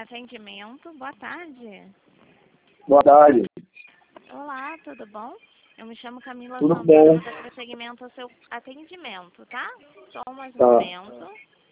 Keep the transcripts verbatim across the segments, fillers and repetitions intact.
atendimento. Boa tarde. Boa tarde. Olá, tudo bom? Eu me chamo Camila Tudo Santana, bom? vou dar prosseguimento ao seu atendimento, tá? Só mais um Tá. momento.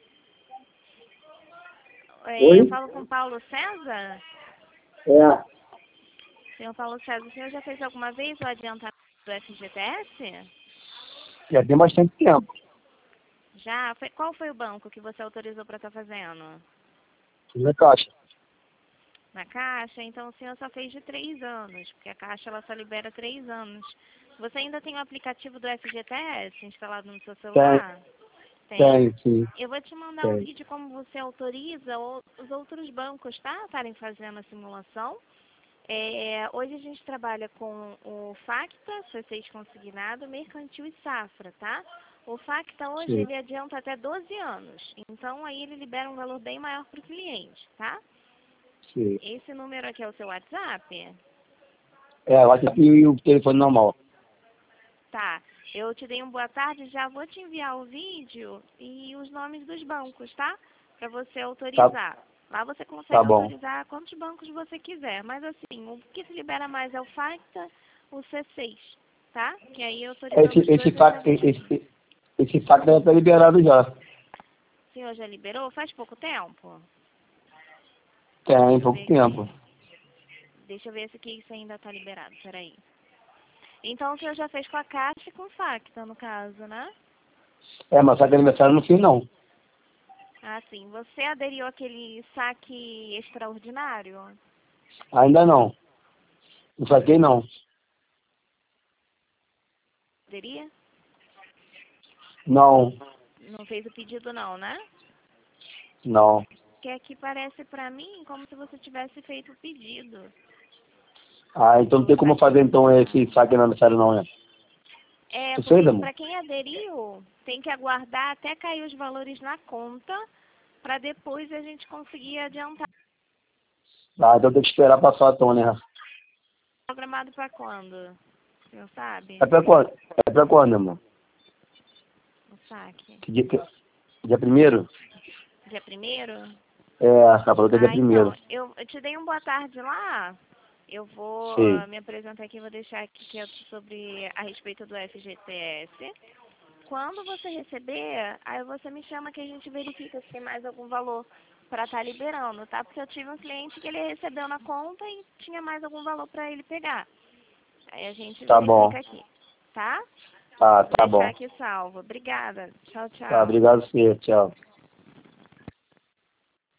É, Oi? Eu falo com Paulo César? É. Senhor Paulo César, o senhor já fez alguma vez o adiantamento do F G T S? Já tem bastante tempo. Já? Foi- Qual foi o banco que você autorizou para estar fazendo? Fiz na caixa. Na Caixa? Então o senhor só fez de três anos, porque a Caixa ela só libera três anos. Você ainda tem o aplicativo do F G T S instalado no seu celular? Tem, sim. Eu vou te mandar um Tem. vídeo como você autoriza o- os outros bancos, tá? Estarem fazendo a simulação. É, hoje a gente trabalha com o Facta, C seis consignado, Mercantil e Safra, tá? O Facta hoje Sim. ele adianta até doze anos, então aí ele libera um valor bem maior para o cliente, tá? Sim. Esse número aqui é o seu WhatsApp? É, o WhatsApp e o telefone normal. Tá. Eu te dei um boa tarde, já vou te enviar o vídeo e os nomes dos bancos, tá? Para você autorizar. Lá você Tá consegue bom. autorizar quantos bancos você quiser. Mas assim, o que se libera mais é o Facta, o C seis, tá? Que aí autorizando Esse, os esse, dois fac, você... esse, esse fac já tá liberado já. O senhor já liberou? Faz pouco tempo? Tem Deixa eu pouco ver tempo. aqui. Deixa eu ver se aqui isso ainda tá liberado. Peraí. Então o senhor já fez com a Caixa e com o Facta, no caso, né? É, mas saque de aniversário não fiz não. Ah, sim. Você aderiu àquele saque extraordinário? Ainda não. Não saquei não. Aderia? Não. Não fez o pedido não, né? Não. Porque aqui parece pra mim como se você tivesse feito o pedido. Ah, então não tem como fazer então esse saque de aniversário não, né? É, Tu fez, porque amor? pra quem aderiu, tem que aguardar até cair os valores na conta pra depois a gente conseguir adiantar. Ah, então tem que esperar passar a tona, né? Programado pra quando? O senhor sabe? É pra quando? É pra quando, amor? O saque. Que dia, que... dia primeiro? Dia primeiro? É, ela falou que é dia Ah, primeiro. então, eu, eu te dei um boa tarde lá. Eu vou Sim. me apresentar aqui, vou deixar aqui quieto sobre a respeito do F G T S. Quando você receber, aí você me chama que a gente verifica se tem mais algum valor para estar liberando, tá? Porque eu tive um cliente que ele recebeu na conta e tinha mais algum valor para ele pegar. Aí a gente Tá bom. verifica aqui, tá? Tá, Vou tá deixar bom. aqui salvo. Obrigada. Tchau, Tá, tchau. obrigado, senhor. Tchau.